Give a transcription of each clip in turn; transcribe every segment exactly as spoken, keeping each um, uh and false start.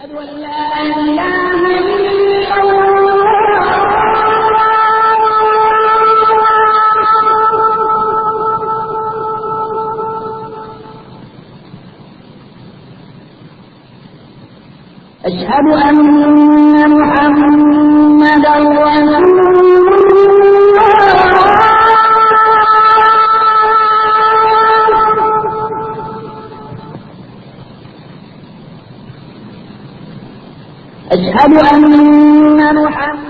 أشهد أن محمدا رسول أشهد أن محمدا.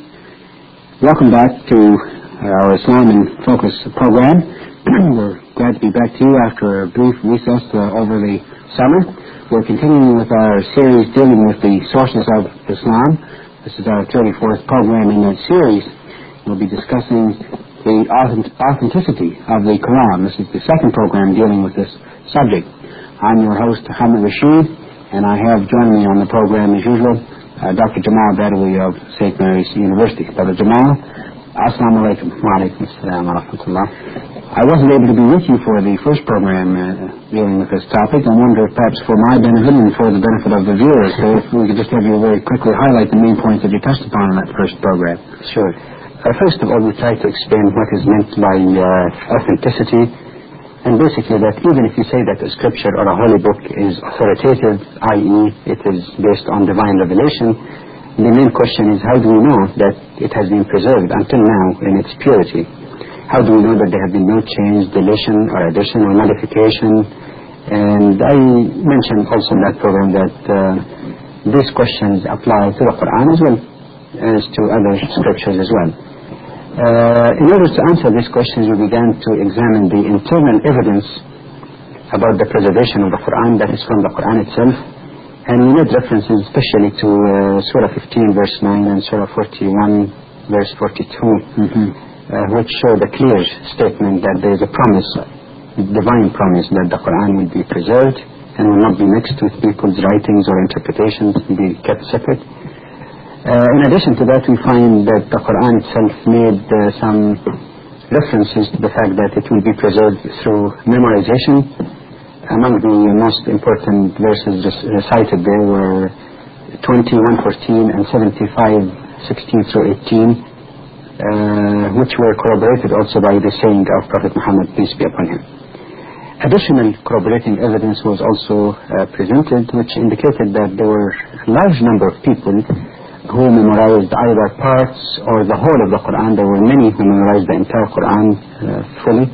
Welcome back to our Islam in Focus program. We're glad to be back to you after a brief recess uh, over the summer. We're continuing with our series dealing with the sources of Islam. This is our thirty-fourth program in that series. We'll be discussing the authenticity of the Quran. This is the second program dealing with this subject. I'm your host, Hamid Rashid, and I have joining me on the program as usual, uh, Doctor Jamal Badawi of Saint Mary's University. Brother Jamal, Assalamu alaikum. Wa alaikum assalam wa rahmatullah. I wasn't able to be with you for the first program uh, dealing with this topic. I wonder if perhaps for my benefit and for the benefit of the viewers, so if we could just have you very quickly highlight the main points that you touched upon in that first program. Sure. Uh, first of all, we try to explain what is meant by uh, authenticity, and basically that even if you say that a scripture or a holy book is authoritative, that is it is based on divine revelation, the main question is how do we know that it has been preserved until now in its purity? How do we know that there have been no change, deletion, or addition, or modification? And I mentioned also in that program that uh, these questions apply to the Quran as well as to other scriptures as well. Uh, in order to answer these questions, we began to examine the internal evidence about the preservation of the Quran, that is from the Quran itself. And we made references especially to uh, Surah fifteen, verse nine, and Surah forty-one, verse forty-two. Mm-hmm. Uh, which show the clear statement that there is a promise, divine promise, that the Quran will be preserved and will not be mixed with people's writings or interpretations, will be kept separate. Uh, in addition to that, we find that the Quran itself made uh, some references to the fact that it will be preserved through memorization. Among the most important verses recited there were twenty-one fourteen and seventy-five sixteen through eighteen. Uh, which were corroborated also by the saying of Prophet Muhammad, peace be upon him. Additional corroborating evidence was also uh, presented, which indicated that there were a large number of people who memorized either parts or the whole of the Quran. There were many who memorized the entire Quran uh, fully.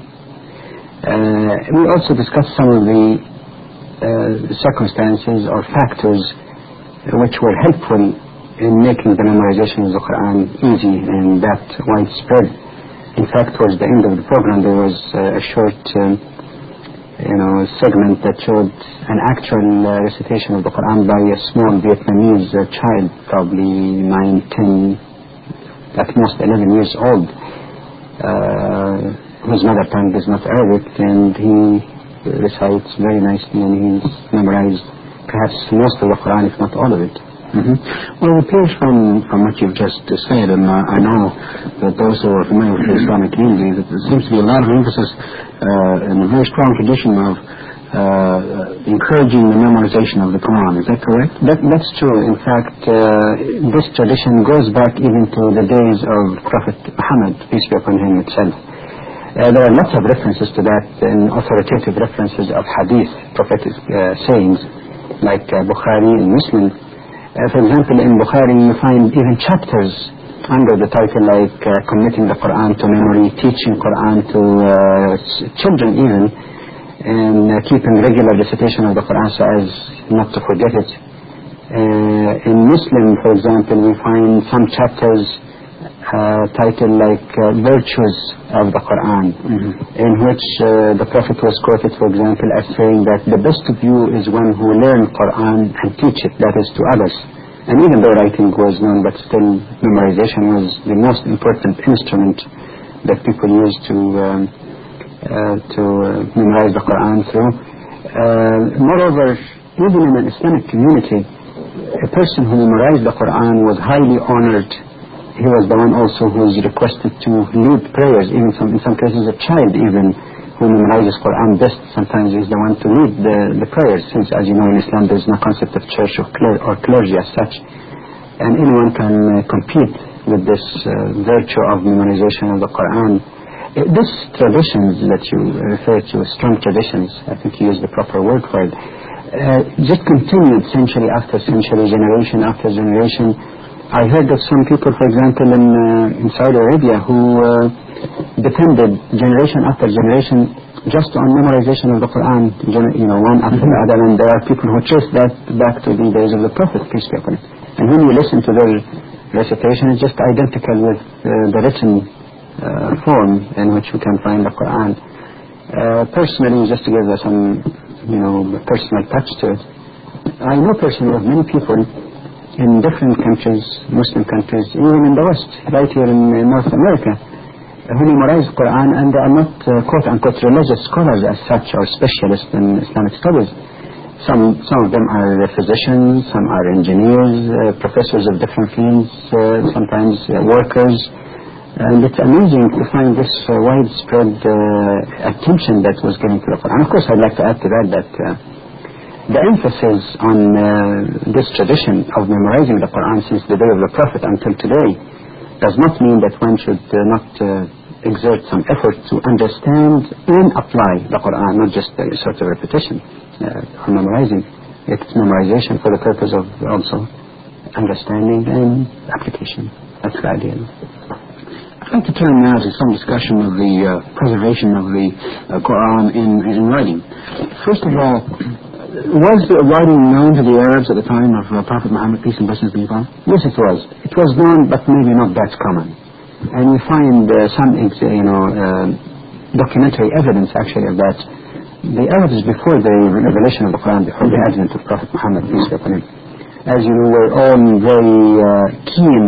Uh, we also discussed some of the uh, circumstances or factors which were helpful in making the memorization of the Quran easy and that widespread. In fact, towards the end of the program, there was uh, a short, um, you know, segment that showed an actual uh, recitation of the Quran by a small Vietnamese uh, child, probably nine, ten, at most eleven years old, uh, whose mother tongue is not Arabic, and he recites very nicely, and he's memorized perhaps most of the Quran, if not all of it. Mm-hmm. Well, it appears from, from what you've just uh, said, and uh, I know that those who are familiar with the Islamic community, that there seems to be a lot of emphasis uh, and a very strong tradition of uh, encouraging the memorization of the Quran. Is that correct? That, that's true. In fact, uh, this tradition goes back even to the days of Prophet Muhammad, peace be upon him itself. Uh, there are lots of references to that and authoritative references of hadith, prophetic uh, sayings, like uh, Bukhari and Muslim. Uh, for example, in Bukhari you find even chapters under the title like uh, committing the Quran to memory, teaching Quran to uh, children even, and uh, keeping regular recitation of the Quran so as not to forget it. Uh, in Muslim, for example, we find some chapters uh, titled like uh, virtues of the Quran, mm-hmm. in which uh, the Prophet was quoted, for example, as saying that the best of you is one who learn Quran and teach it, that is to others. And even though writing was known, but still memorization was the most important instrument that people used to um, uh, to uh, memorize the Quran through. Uh, moreover, even in an Islamic community, a person who memorized the Quran was highly honored. He was the one also who was requested to lead prayers, even some, in some cases a child even, who who memorizes Quran best sometimes is the one to lead the, the prayers, since, as you know, in Islam there is no concept of church or, cler- or clergy as such, and anyone can uh, compete with this uh, virtue of memorization of the Quran. Uh, these traditions that you refer to, strong traditions, I think you use the proper word for it, uh, just continued century after century, generation after generation. I heard of some people, for example, in, uh, in Saudi Arabia who uh, depended generation after generation just on memorization of the Quran, you know, one after the other, and there are people who trace that back to the days of the Prophet, peace be upon him. And when you listen to their recitation, it's just identical with uh, the written uh, form in which we can find the Quran. Uh, personally, just to give us some, you know, personal touch to it, I know personally of many people in different countries, Muslim countries, even in the West, right here in, in North America, who memorize the Quran, and they are not uh, quote-unquote religious scholars as such or specialists in Islamic studies. Some, some of them are physicians, some are engineers, uh, professors of different fields, uh, sometimes uh, workers. And it's amazing to find this uh, widespread uh, attention that was given to the Quran. Of course, I'd like to add to that that uh, the emphasis on uh, this tradition of memorizing the Quran since the day of the Prophet until today does not mean that one should uh, not uh, exert some effort to understand and apply the Quran, not just a sort of repetition uh, or memorizing. It's memorization for the purpose of also understanding and application. That's the idea. I'd like to turn now to some discussion of the uh, preservation of the uh, Quran in, in writing. First of all, was the writing known to the Arabs at the time of uh, Prophet Muhammad, peace and blessings be upon him? Yes, it was. It was known, but maybe not that common. And we find uh, some, ex- you know, uh, documentary evidence actually of that. The Arabs, before the revelation of the Quran, before the advent of Prophet Muhammad, peace be upon him, as you know, were all very uh, keen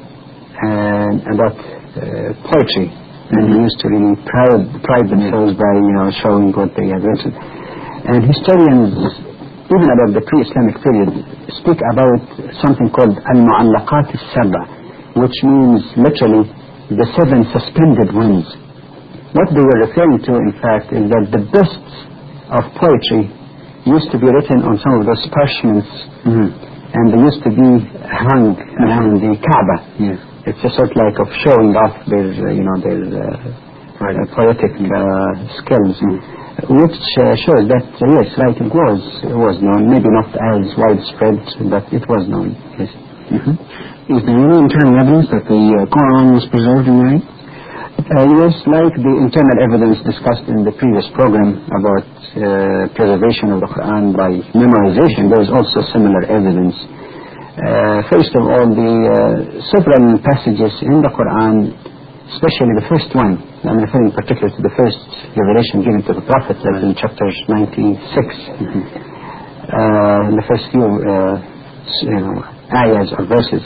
uh, about uh, poetry, and they used to really pride, pride themselves by, you know, showing what they had written. And historians, even about the pre-Islamic period, speak about something called al-mu'allaqat al-sab'a, which means literally the seven suspended winds. What they were referring to, in fact, is that the best of poetry used to be written on some of those parchments, mm-hmm. and they used to be hung around the Kaaba. Yes. It's a sort like of showing off their, uh, you know, their uh, right. uh, poetic uh, skills. Mm-hmm. Which uh, shows that, uh, yes, writing was was known, maybe not as widespread, but it was known, yes. Mm-hmm. Is there any internal evidence that the uh, Quran was preserved in writing? Uh, yes, like the internal evidence discussed in the previous program about uh, preservation of the Quran by memorization, there is also similar evidence. Uh, first of all, the uh, several passages in the Quran, especially the first one, I'm referring particularly to the first revelation given to the Prophet, that's in chapter ninety-six, mm-hmm. uh, in the first few uh, you know, ayahs or verses,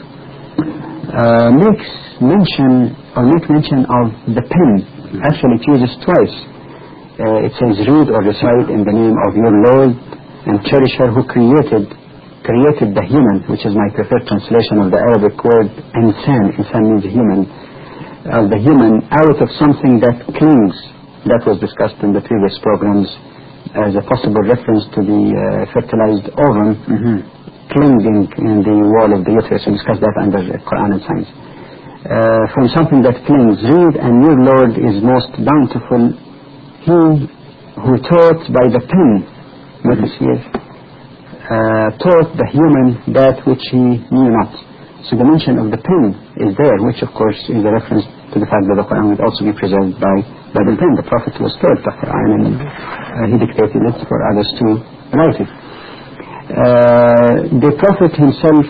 uh, makes mention or make mention of the pen. Mm-hmm. Actually, it uses twice. Uh, it says, read or recite in the name of your Lord and Cherisher who created created the human, which is my preferred translation of the Arabic word insan. Insan means human. Uh, the human out of something that clings. That was discussed in the previous programs as a possible reference to the uh, fertilized ovum, mm-hmm. clinging in the wall of the uterus. We discussed that under the Quran and Science. Uh, from something that clings, read, and your Lord is most bountiful, he who taught by the pen, notice here, uh, taught the human that which he knew not. So the mention of the pen is there, which of course is a reference to the fact that the Quran would also be preserved by, by the pen. The Prophet was taught the Quran and uh, he dictated it for others to write it. Uh, the Prophet himself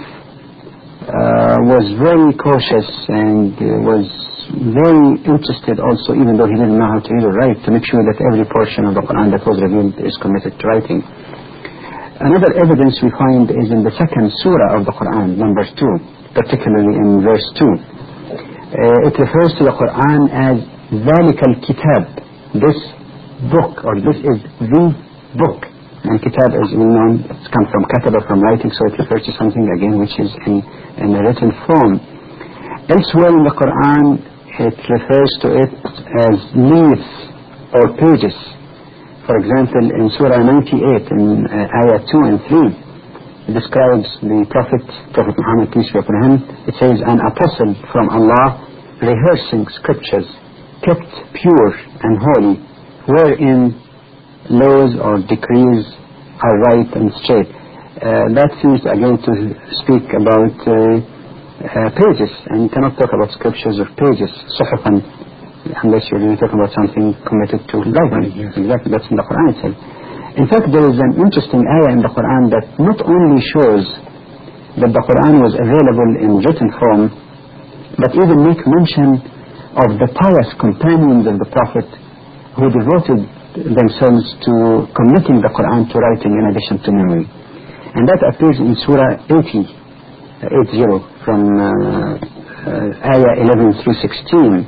uh, was very cautious and uh, was very interested also, even though he didn't know how to read or write, to make sure that every portion of the Quran that was revealed is committed to writing. Another evidence we find is in the second surah of the Quran, number two, particularly in verse two. Uh, it refers to the Quran as ذَلِكَ الْكِتَابِ, this book, or this is the book. And kitab, as we know, it's come from kataba, from writing, so it refers to something again which is in, in a written form. Elsewhere in the Quran, it refers to it as leaves or pages. For example, in Surah ninety-eight, in uh, Ayah two and three, it describes the Prophet, Prophet Muhammad, peace be upon him. It says, an apostle from Allah, rehearsing scriptures, kept pure and holy, wherein laws or decrees are right and straight. Uh, that seems again to speak about uh, uh, pages, and you cannot talk about scriptures or pages, suhufan, unless you're really talking about something committed to writing. Yes. Exactly, that's in the Quran itself. In fact, there is an interesting ayah in the Quran that not only shows that the Quran was available in written form, but even make mention of the pious companions of the Prophet who devoted themselves to committing the Quran to writing in addition to memory. And that appears in Surah eighty, eighty from uh, uh, ayah eleven through sixteen.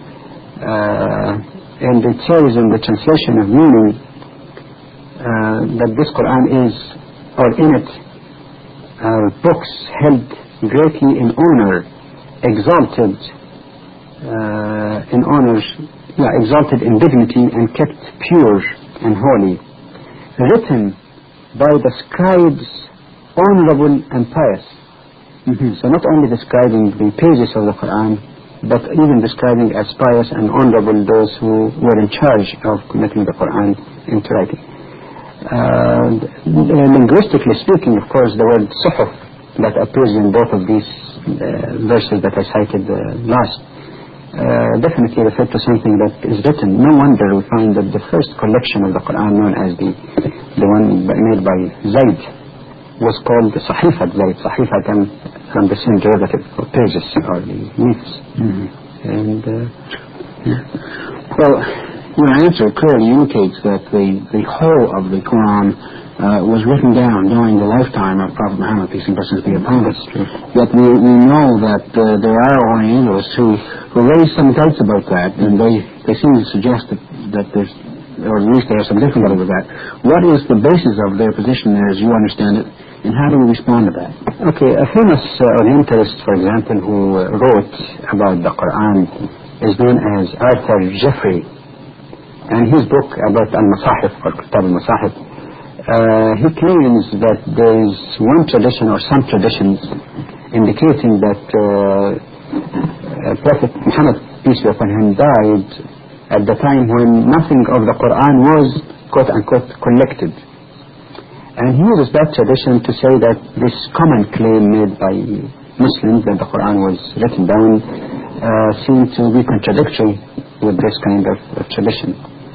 Uh, and it says in the translation of meaning uh, that this Quran is, or in it, uh, books held greatly in honor, exalted uh, in honor, yeah, exalted in dignity and kept pure and holy, written by the scribes honorable and pious. Mm-hmm. So not only describing the pages of the Quran, but even describing as pious and honorable those who were in charge of committing the Quran into writing. Uh, linguistically speaking, of course, the word suhuf that appears in both of these uh, verses that I cited uh, last uh, definitely refer to something that is written. No wonder we find that the first collection of the Quran, known as the the one made by Zayd, was called the Sahifat Zayd. Sahifat comes from the same derivative for pages or the leaves. Mm-hmm. And uh, yeah. Well, your answer clearly indicates that the, the whole of the Quran uh, was written down during the lifetime of Prophet Muhammad, peace and blessings be upon him. Yet we, we know that uh, there are Orientalists who, who raise some doubts about that, and they, they seem to suggest that, that there's, or at least there are some difficulty with that. What is the basis of their position as you understand it, and how do we respond to that? Okay, a famous uh, Orientalist, for example, who uh, wrote about the Quran is known as Arthur Jeffrey. And his book about Al-Masahif, or Kitab Al-Masahif, uh, he claims that there is one tradition or some traditions indicating that uh, uh, Prophet Muhammad, peace be upon him, died at the time when nothing of the Quran was, quote-unquote, collected. And he uses that tradition to say that this common claim made by Muslims that the Quran was written down uh, seemed to be contradictory with this kind of, of tradition.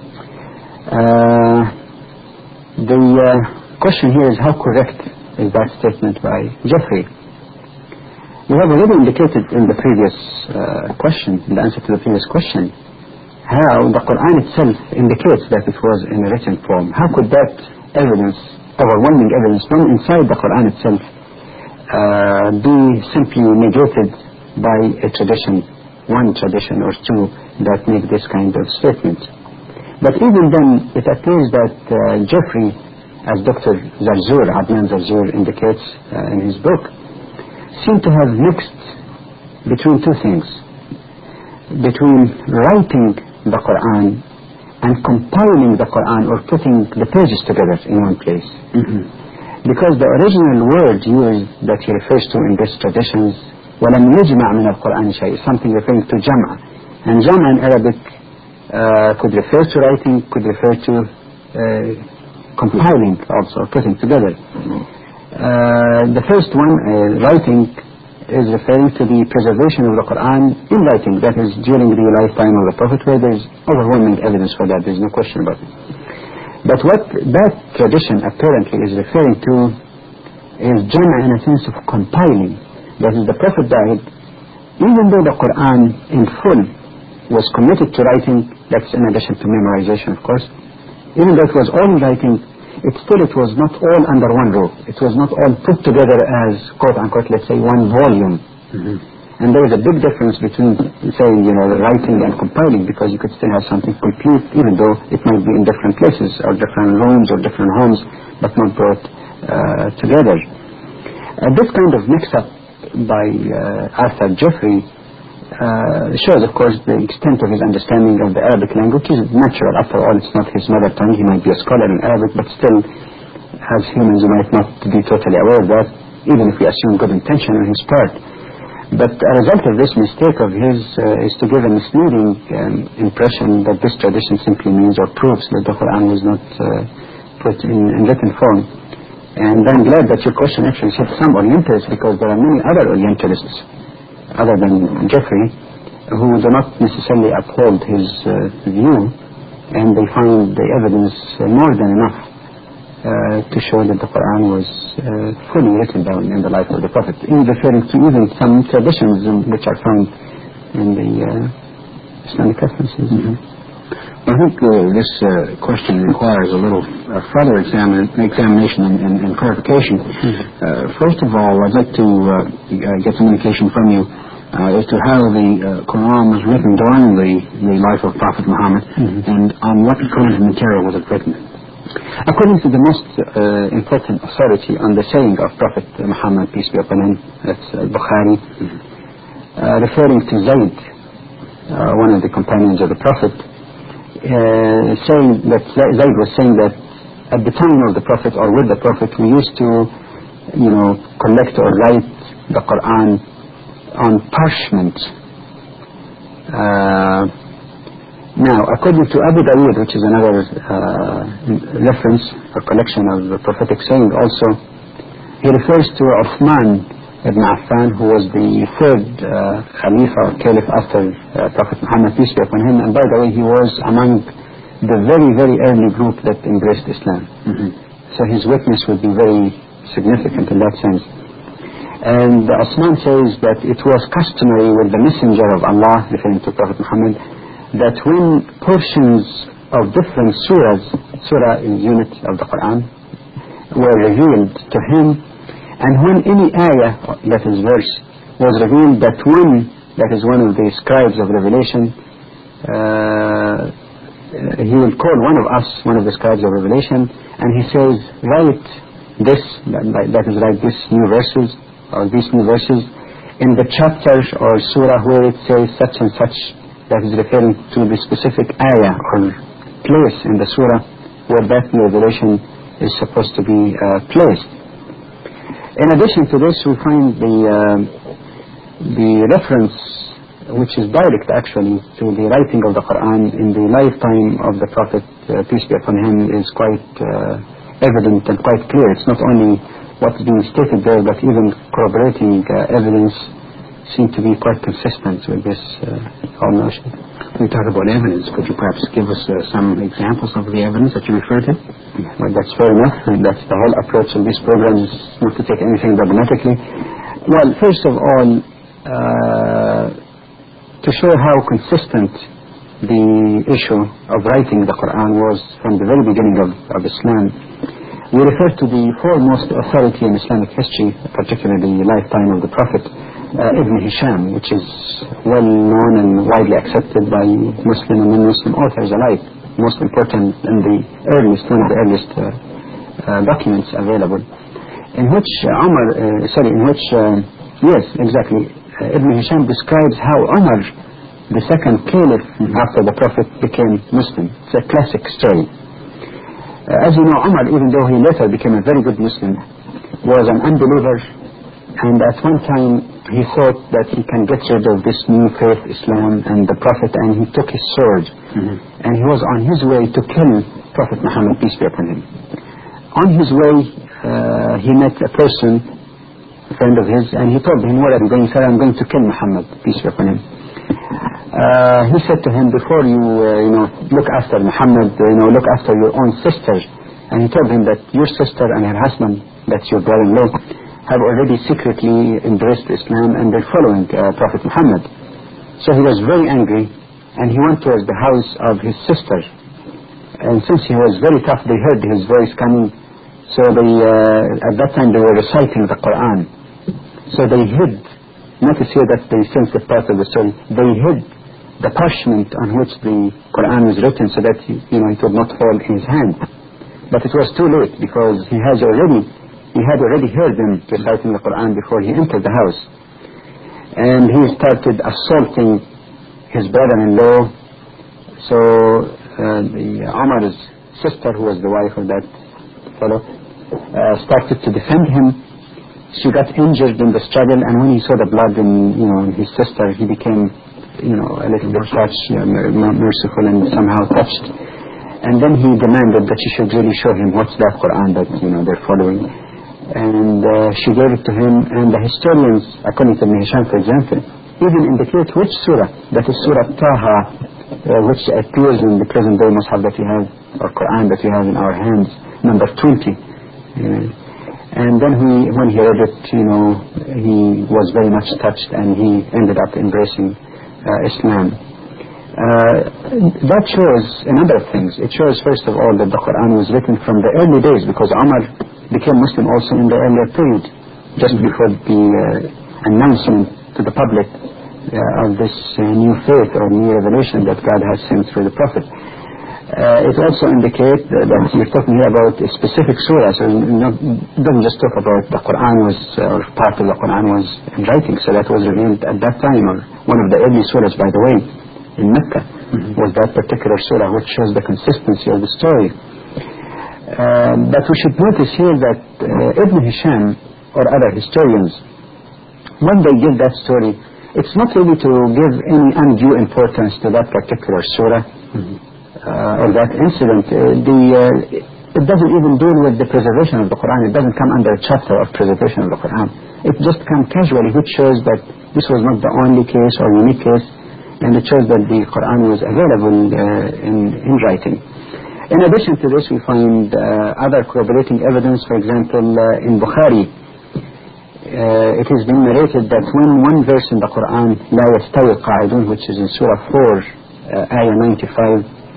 Uh, the uh, question here is, how correct is that statement by Jeffrey? We have already indicated in the previous uh, question, in the answer to the previous question, how the Quran itself indicates that it was in a written form. How could that evidence, overwhelming evidence from inside the Quran itself, uh, be simply negated by a tradition, one tradition or two that make this kind of statement? But even then, it appears that uh, Jeffrey, as Doctor Zarzour, Adnan Zarzour indicates uh, in his book, seemed to have mixed between two things. Between writing the Quran and compiling the Quran, or putting the pages together in one place. Mm-hmm. Because the original word used that he refers to in these traditions, وَلَمْ يَجْمَعْ مِنَ الْقُرْآنِ شَيْءٍ, something referring to Jam'a. And Jam'a in Arabic uh, could refer to writing, could refer to uh, compiling also, putting together. Uh, the first one, uh, writing, is referring to the preservation of the Quran in writing, that is during the lifetime of the Prophet, where there is overwhelming evidence for that, there is no question about it. But what that tradition apparently is referring to is Jam'a, in a sense of compiling. That is, the Prophet died, even though the Quran in full was committed to writing, that's in addition to memorization, of course, even though it was all in writing, it still it was not all under one roof. It was not all put together as, quote-unquote, let's say, one volume. Mm-hmm. And there is a big difference between, saying, you know, writing and compiling, because you could still have something complete, even though it might be in different places, or different rooms, or different homes, but not brought uh, together. Uh, this kind of mix-up by uh, Arthur Jeffrey uh, shows, of course, the extent of his understanding of the Arabic language. Is natural. After all, it's not his mother tongue. He might be a scholar in Arabic, but still, as humans, we might not be totally aware of that, even if we assume good intention on his part. But a result of this mistake of his uh, is to give a misleading um, impression that this tradition simply means or proves that the Quran was not uh, put in, in written form. And I'm glad that your question actually said some Orientalists, because there are many other Orientalists other than Jeffrey who do not necessarily uphold his uh, view, and they find the evidence uh, more than enough uh, to show that the Quran was uh, fully written down in the life of the Prophet, in referring to even some traditions which are found in the uh, Islamic references. Mm-hmm. I think uh, this uh, question requires a little uh, further examine, examination and, and, and clarification. Mm-hmm. Uh, first of all, I'd like to uh, get some indication from you uh, as to how the uh, Quran was written during the, the life of Prophet Muhammad, mm-hmm. and on what kind of material was it written. According to the most uh, important authority on the saying of Prophet Muhammad, peace be upon him, that's uh, Bukhari, mm-hmm. uh, referring to Zayd, uh, one of the companions of the Prophet, Uh, saying that Zayd was saying that at the time of the Prophet, or with the Prophet, we used to, you know, collect or write the Quran on parchment. Uh, now, according to Abu Dawood, which is another uh, reference or collection of the prophetic saying also, he refers to Uthman ibn Affan, who was the third uh, Khalifa or Caliph after uh, Prophet Muhammad, peace be upon him, and by the way, he was among the very, very early group that embraced Islam. Mm-hmm. So his witness would be very significant in that sense. And Osman says that it was customary with the messenger of Allah, referring to Prophet Muhammad, that when portions of different surahs, surah is unit of the Quran, were revealed to him, and when any ayah, that is verse, was revealed, that one, that is one of the scribes of revelation, uh, he will call one of us, one of the scribes of revelation, and he says, write this, that, that is, write this new verses, or these new verses, in the chapter or surah where it says such and such, that is referring to the specific ayah or place in the surah where that new revelation is supposed to be uh, placed. In addition to this, we find the uh, the reference, which is direct actually to the writing of the Quran in the lifetime of the Prophet, uh, peace be upon him, is quite uh, evident and quite clear. It's not only what's being stated there, but even corroborating uh, evidence seem to be quite consistent with this uh, whole notion. We talk about evidence. Could you perhaps give us uh, some examples of the evidence that you refer to? Well, that's fair enough, and that's the whole approach of this program, is not to take anything dogmatically. Well, first of all, uh, to show how consistent the issue of writing the Quran was from the very beginning of, of Islam, we refer to the foremost authority in Islamic history, particularly the lifetime of the Prophet, uh, Ibn Hisham, which is well known and widely accepted by Muslim and non-Muslim authors alike, most important and the earliest, one of the earliest uh, uh, documents available, in which uh, Umar, uh, sorry, in which, uh, yes, exactly, uh, Ibn Hisham describes how Umar, the second caliph after the Prophet, became Muslim. It's a classic story. Uh, as you know, Umar, even though he later became a very good Muslim, was an unbeliever, and at one time he thought that he can get rid of this new faith, Islam, and the Prophet, and he took his sword, mm-hmm. and he was on his way to kill Prophet Muhammad, peace be upon him. On his way, uh, he met a person, a friend of his, and he told him, where are you going? He said, I'm going to kill Muhammad, peace be upon him. Uh, he said to him, before you, uh, you know, look after Muhammad, uh, you know, look after your own sister. And he told him that your sister and her husband, that's your brother-in-law, have already secretly embraced Islam and they're following uh, Prophet Muhammad. So he was very angry, and he went towards the house of his sister. And since he was very tough, they heard his voice coming. So they, uh, at that time they were reciting the Quran. So they hid. Notice here that the sensitive part of the story. They hid the parchment on which the Quran was written, so that he, you know, it would not fall in his hand. But it was too late, because he has already, he had already heard them reciting the Quran before he entered the house. and he started assaulting his brother-in-law. So uh, the Umar's sister, who was the wife of that fellow, uh, started to defend him. She got injured in the struggle, and when he saw the blood in, you know, in his sister, he became, you know, a little bit touched, you know, merciful and somehow touched. And then he demanded that she should really show him what's that Quran that, you know, they're following. And uh, she gave it to him, and the historians, according to Ibn Hisham, for example, even indicate which surah, that is Surah Taha, uh, which appears in the present day Mus'haf that we have, or Quran that we have in our hands, number twenty. Uh, and then he, when he read it, you know, he was very much touched, and he ended up embracing uh, Islam. Uh, that shows a number of things. It shows, first of all, that the Quran was written from the early days, because Umar became Muslim also in the earlier period, just before the uh, announcement to the public uh, of this uh, new faith or new revelation that God has sent through the Prophet. Uh, it also indicates uh, that you're talking here about a specific surah, so not, it doesn't just talk about the Quran was, uh, or part of the Quran was in writing, so that was revealed at that time, or one of the early surahs, by the way, in Mecca, mm-hmm. was that particular surah, which shows the consistency of the story. Uh, but we should notice here that uh, Ibn Hisham or other historians, when they give that story, it's not really to give any undue importance to that particular surah, mm-hmm. uh, or that incident. Uh, the, uh, it doesn't even deal with the preservation of the Quran. It doesn't come under a chapter of preservation of the Quran. It just comes casually, which shows that this was not the only case or unique case, and it shows that the Quran was available uh, in, in writing. In addition to this, we find uh, other corroborating evidence. For example, uh, in Bukhari, uh, it has been narrated that when one verse in the Quran, لا يستوي قاعدون, which is in Surah four, uh, Ayah ninety-five,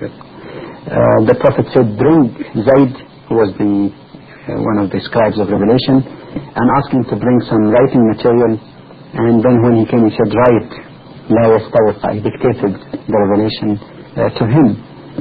uh, the Prophet said, bring Zayd, who was the uh, one of the scribes of Revelation, and ask him to bring some writing material. And then when he came, he said, write, لا يستوي قاعدون. He dictated the revelation uh, to him.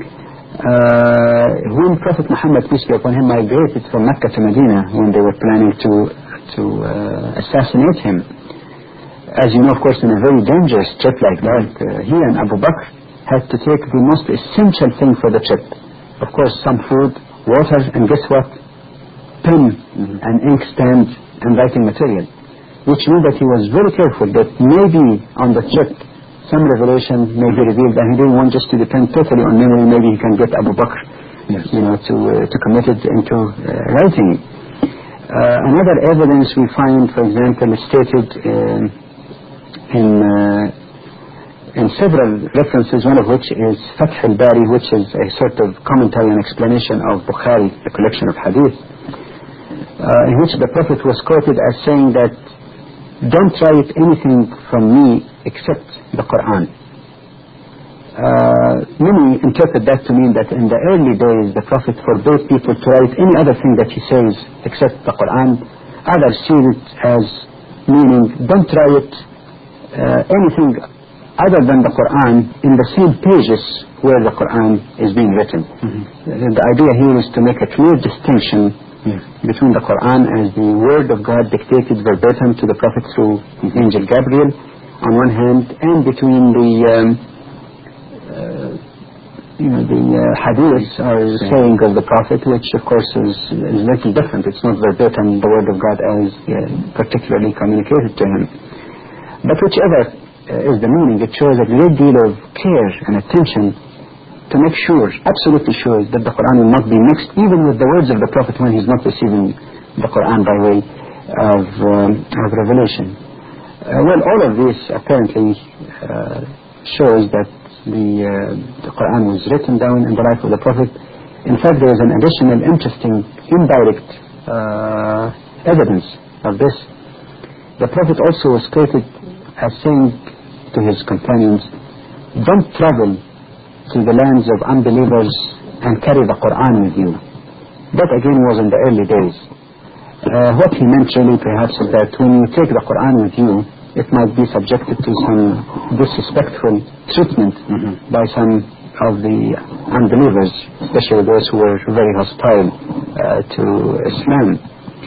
Uh, when Prophet Muhammad, peace be upon him, migrated from Mecca to Medina, when they were planning to to uh, assassinate him, as you know, of course, in a very dangerous trip like that, uh, he and Abu Bakr had to take the most essential thing for the trip. Of course, some food, water, and guess what? Pen mm-hmm. and inkstand and writing material, which meant that he was very careful that maybe on the trip some revelation may be revealed, and he didn't want just to depend totally on memory. Maybe he can get Abu Bakr, yes. you know, to uh, to commit it into uh, writing. Uh, another evidence we find, for example, is stated uh, in uh, in several references. One of which is Fath al-Bari, which is a sort of commentary and explanation of Bukhari, the collection of hadith, uh, in which the Prophet was quoted as saying that, "Don't write anything from me except the Quran." Uh, many interpret that to mean that in the early days the Prophet forbade people to write any other thing that he says except the Quran. Others see it as meaning, don't write uh, anything other than the Quran in the same pages where the Quran is being written. Mm-hmm. The idea here is to make a clear distinction yes. between the Quran as the word of God dictated verbatim to the Prophet through the angel Gabriel on one hand, and between the um, uh, you know the uh, hadith or yeah. saying of the Prophet, which of course is, is a little different. It's not verbatim the word of God as uh, particularly communicated to him. But whichever uh, is the meaning, it shows a great deal of care and attention to make sure, absolutely sure, that the Quran will not be mixed even with the words of the Prophet when he's not receiving the Quran by way of, um, of revelation. Uh, well, all of this apparently uh, shows that the, uh, the Quran was written down in the life of the Prophet. In fact, there is an additional interesting indirect uh, evidence of this. The Prophet also was quoted as saying to his companions, don't travel to the lands of unbelievers and carry the Quran with you. That again was in the early days. Uh, what he meant really perhaps is that when you take the Quran with you, it might be subjected to some disrespectful treatment mm-hmm. by some of the unbelievers, especially those who were very hostile uh, to Islam.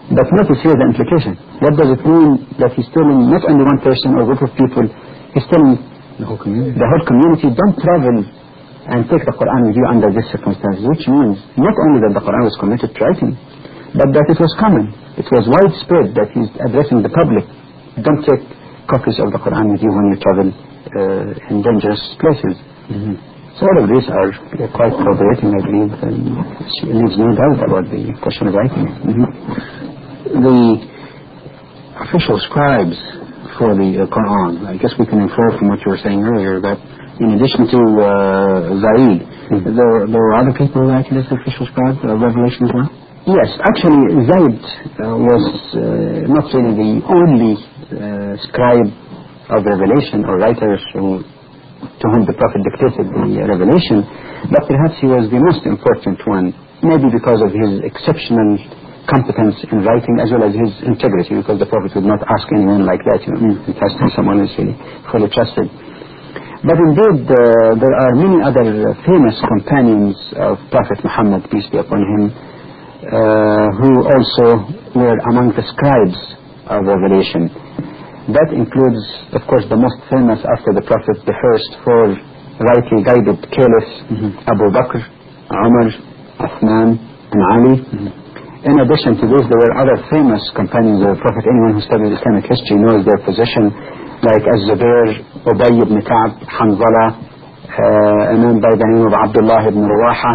But notice here the implication. What does it mean that he's telling not only one person or group of people, he's telling The whole community. the whole community, don't travel and take the Quran with you under these circumstances, which means not only that the Quran was committed to writing, but that it was common. It was widespread that he's addressing the public. Don't take copies of the Quran with you when you travel uh, in dangerous places. Mm-hmm. So all of these are uh, quite corroborating, I believe, and it leaves no doubt about the question of writing. Mm-hmm. The official scribes for the uh, Quran, I guess we can infer from what you were saying earlier that in addition to uh, Zaid, mm-hmm. there, there were other people who acted as official scribes of Revelation as well? Yes, actually Zaid uh, was uh, not really the only uh, scribe of Revelation or writers who, to whom the Prophet dictated the revelation, but perhaps he was the most important one, maybe because of his exceptional competence in writing as well as his integrity, because the Prophet would not ask anyone like that, you know, mm. it has to be someone who is really fully trusted. But indeed, uh, there are many other uh, famous companions of Prophet Muhammad, peace be upon him, uh, who also were among the scribes of revelation. That includes, of course, the most famous after the Prophet, the first four rightly guided caliphs, mm-hmm. Abu Bakr, Umar, Uthman, and Ali. Mm-hmm. In addition to this, there were other famous companions of the Prophet. Anyone who studies Islamic history knows their position, like Az-Zubair, Ubay ibn Ka'b, Hanzala, uh, a man by the name of Abdullah ibn Rawaha,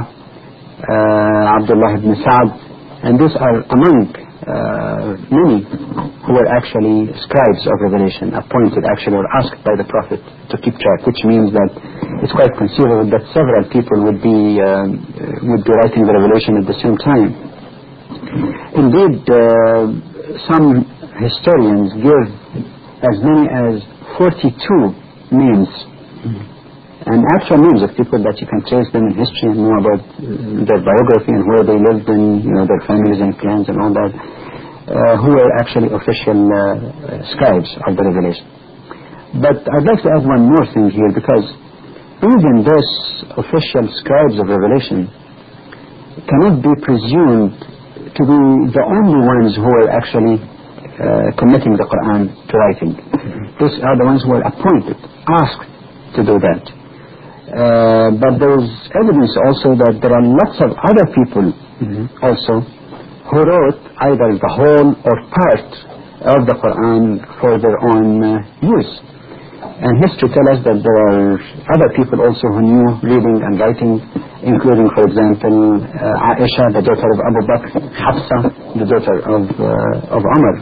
uh, Abdullah ibn Sa'd, and these are among uh, many who were actually scribes of revelation, appointed actually or asked by the Prophet to keep track, which means that it's quite conceivable that several people would be uh, would be writing the revelation at the same time. Indeed, uh, some historians give as many as forty-two names, mm-hmm. and actual names of people that you can trace them in history and know about uh, their biography and where they lived and, you know, their families and clans and all that, uh, who were actually official uh, scribes of the revelation. But I'd like to add one more thing here, because even those official scribes of revelation cannot be presumed to be the only ones who are actually uh, committing the Quran to writing. Mm-hmm. These are the ones who are appointed, asked to do that. Uh, but there is evidence also that there are lots of other people mm-hmm. also who wrote either the whole or part of the Quran for their own uh, use. And history tells us that there are other people also who knew reading and writing, including, for example, uh, Aisha, the daughter of Abu Bakr, Hafsa, the daughter of uh, of Umar.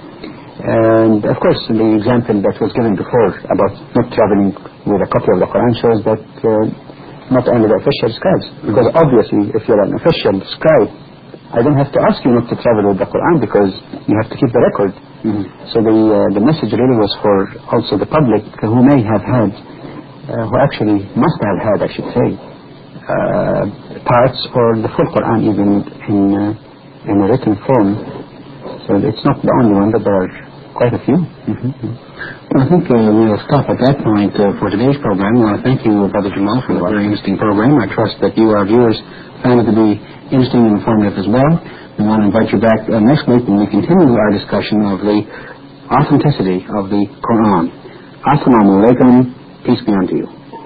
And of course, the example that was given before about not traveling with a copy of the Quran shows that uh, not only the official scribes, because obviously if you're an official scribe, I don't have to ask you not to travel with the Quran because you have to keep the record. Mm-hmm. So the uh, the message really was for also the public who may have had, uh, who actually must have had, I should say, uh, parts or the full Quran even in uh, in a written form. So it's not the only one, but there are quite a few. Mm-hmm. Well, I think uh, we'll stop at that point uh, for today's program. I want to thank you, Brother Jamal, for a very interesting program. I trust that you, our viewers, found it to be interesting and informative as well. We want to invite you back uh, next week when we continue our discussion of the authenticity of the Quran. Assalamu alaikum. Peace be unto you.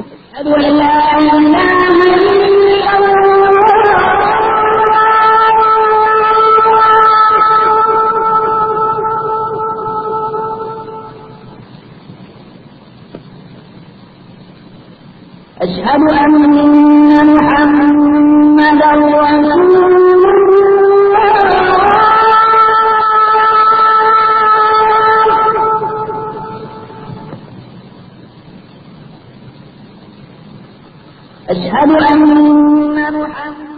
أشهد أن محمدا رسول الله أشهد أن محمدا